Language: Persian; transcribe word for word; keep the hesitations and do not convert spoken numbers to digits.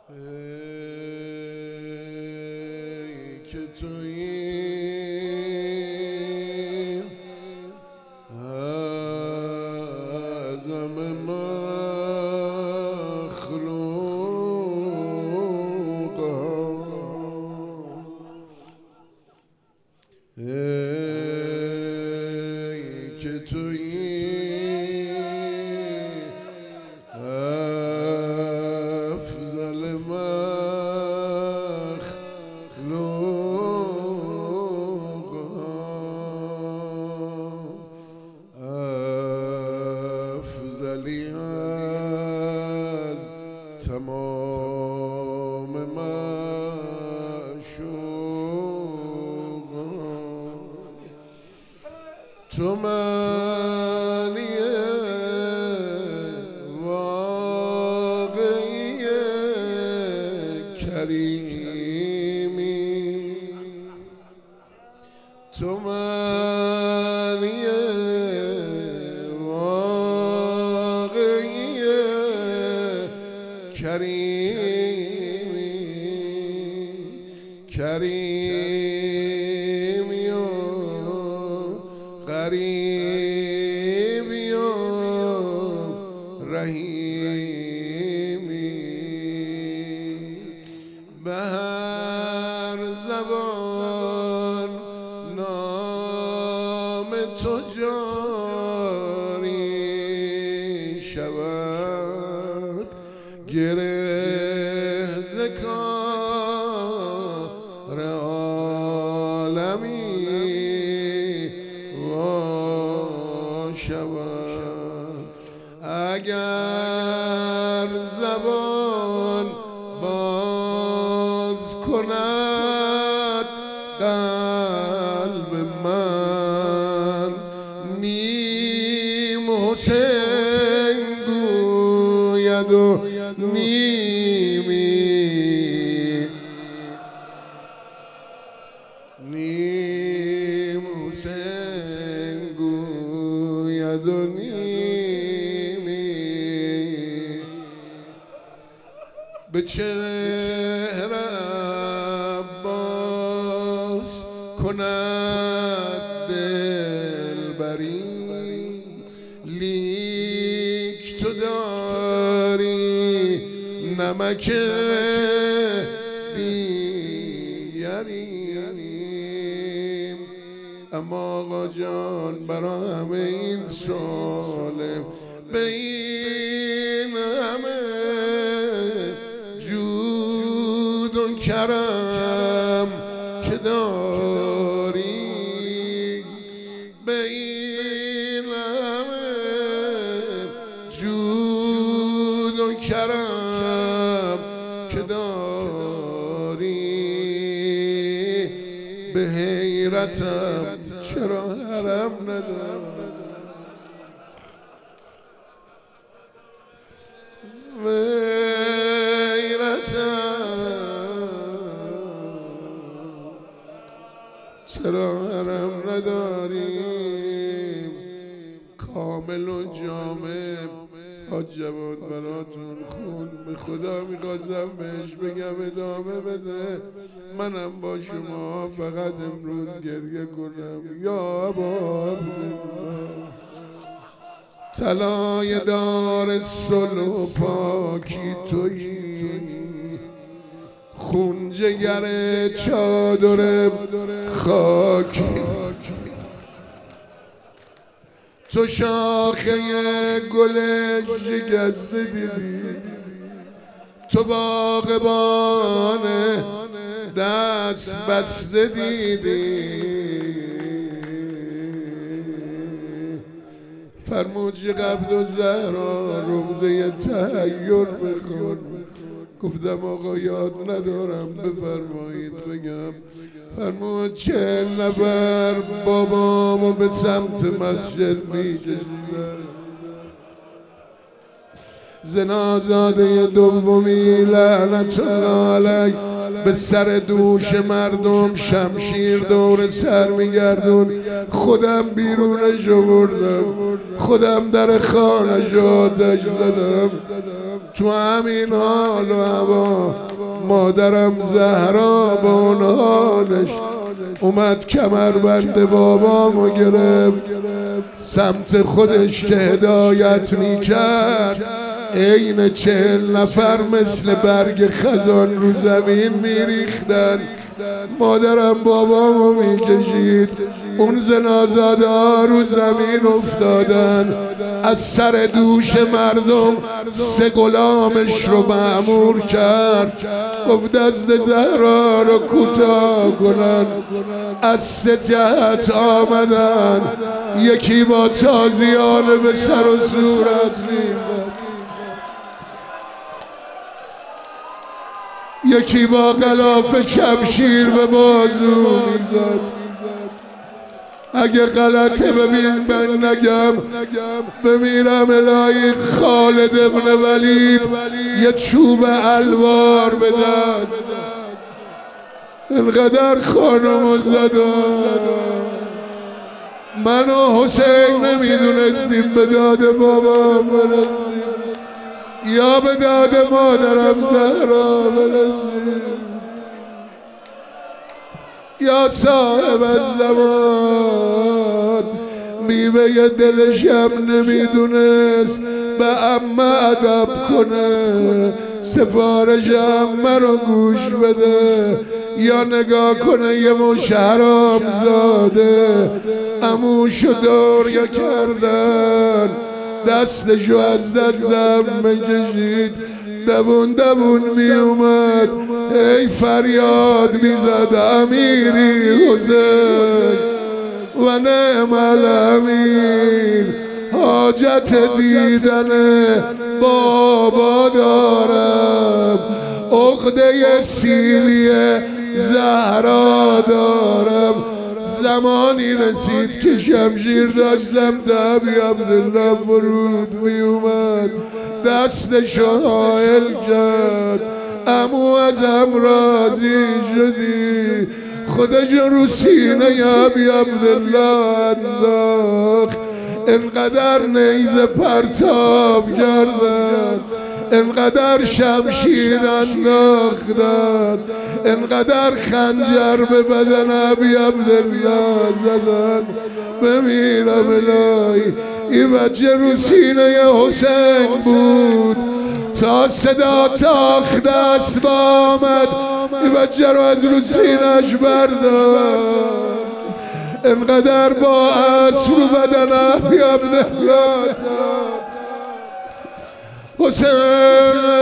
ای که تویی اعظم مخلوق ای که تویی افضل مخلوق افضلی از تمام معشوق تو معنی واقعی کریمی تو معنی واقعی کریمی کریمی و قریبی و رحیمی به هر زبان نام تو جاری شود گره ز کار عالمی وا شود اگر زبان باز کند قلب من نیم حسین گوید و نیمی نیم حسین گوید و نیمی به چهره عباس کند دلبری لیک تو داری نمک دیگری اما آقا جان برای همه این سالم به این همه جود و کرم که داری به این همه جود و کرم که داری به حیرتم چرا حرم ندارم چرا حرم نداریم کامل و جامع حاج جواد براتون خون به خدا میخواستم بهش بگم ادامه بده منم با شما فقط امروز گریه کنم یا باب طلای دار صلح و پاکی تویی خون جگر چادر خاکی تو شاخه گل شکسته دیدی تو باغبان دست بسته دیدی فرمود یه قبض و زهرا رمزه تحیر بخون گفتم آقا یاد ندارم بفرمایید بگم فرمود چهل نفر بابامو به سمت مسجد می‌کشیدن زنازاده دومی لعنت الله علیه به سر دوش مردم شمشیر دور سر میگردون خودم بیرونش آوردم خودم در خانش آتش زدم. تو همین حال و هوا مادرم زهرا با اون حالش اومد کمربند بابامو گرفت سمت خودش که هدایت میکرد. عین چهل نفر مثل برگ خزان رو زمین میریختن. مادرم بابامو میکشید، اون زنازاده ها رو زمین افتادن. از سر دوش مردم سه غلامش رو مأمور کرد، گفت دست زهرا رو کوتاه کنن. از سه جهت آمدن، یکی با تازیانه به سر و صورت میزد، یکی با غلاف شمشیر به بازو میزد. اگه غلطه ببین من نگم، بمیرم الهی خالد ابن ولید یه چوب الوار بدن. انقدر خانمو زدن، من و حسین نمیدونستیم به داد بابام برسیم یا به داد مادرم زهرا برسیم. یا صاحب الزمان میوه دلشم نمیدونست به عمه ادب کنه. سفارش عمه رو گوش بده یا نگاه کنه یه مش حرام زاده عموشو دوریا کردن، دستشو از دستم بکشید، دوون دوون می اومد، ای فریاد می زد امیری حسین و نعم الامیر. حاجت دیدن بابا دارم، عقده سیلی زهرا دارم. زمانی رسید که شمشیر داشتم ابی عبدالله فرود می اومد، دستشو حائل کرد، امو ازم راضی شدی، خودشو رو سینه ابی عبدالله انداخت. انقدر نیزه پرتاب کردن، انقدر شمشیر انداختن، انقدر خنجر به بدن ابی عبدالله زدن. بمیرم الهی این بچه رو سینه حسین بود تا صدا تاخت اسب آمد، این بچه رو از رو سینهش برداشت. انقدر با اسب رو بدن ابی عبدالله حسین